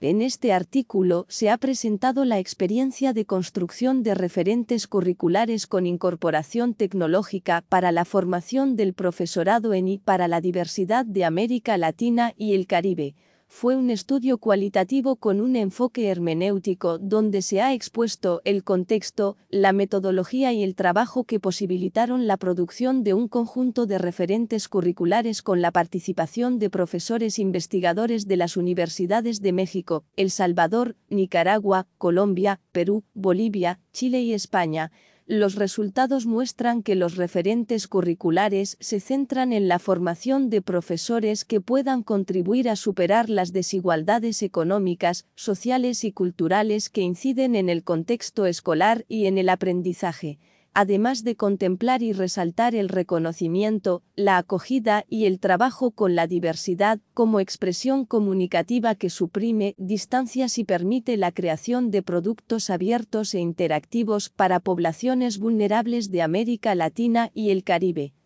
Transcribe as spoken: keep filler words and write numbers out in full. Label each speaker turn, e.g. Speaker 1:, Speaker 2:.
Speaker 1: En este artículo se ha presentado la experiencia de construcción de referentes curriculares con incorporación tecnológica para la formación del profesorado en I para la diversidad de América Latina y el Caribe. Fue un estudio cualitativo con un enfoque hermenéutico donde se ha expuesto el contexto, la metodología y el trabajo que posibilitaron la producción de un conjunto de referentes curriculares con la participación de profesores investigadores de las universidades de México, El Salvador, Nicaragua, Colombia, Perú, Bolivia, Chile y España. Los resultados muestran que los referentes curriculares se centran en la formación de profesores que puedan contribuir a superar las desigualdades económicas, sociales y culturales que inciden en el contexto escolar y en el aprendizaje, además de contemplar y resaltar el reconocimiento, la acogida y el trabajo con la diversidad como expresión comunicativa que suprime distancias y permite la creación de productos abiertos e interactivos para poblaciones vulnerables de América Latina y el Caribe.